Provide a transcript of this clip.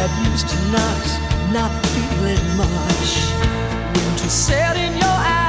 that used to not feeling much. Winter set in your eyes.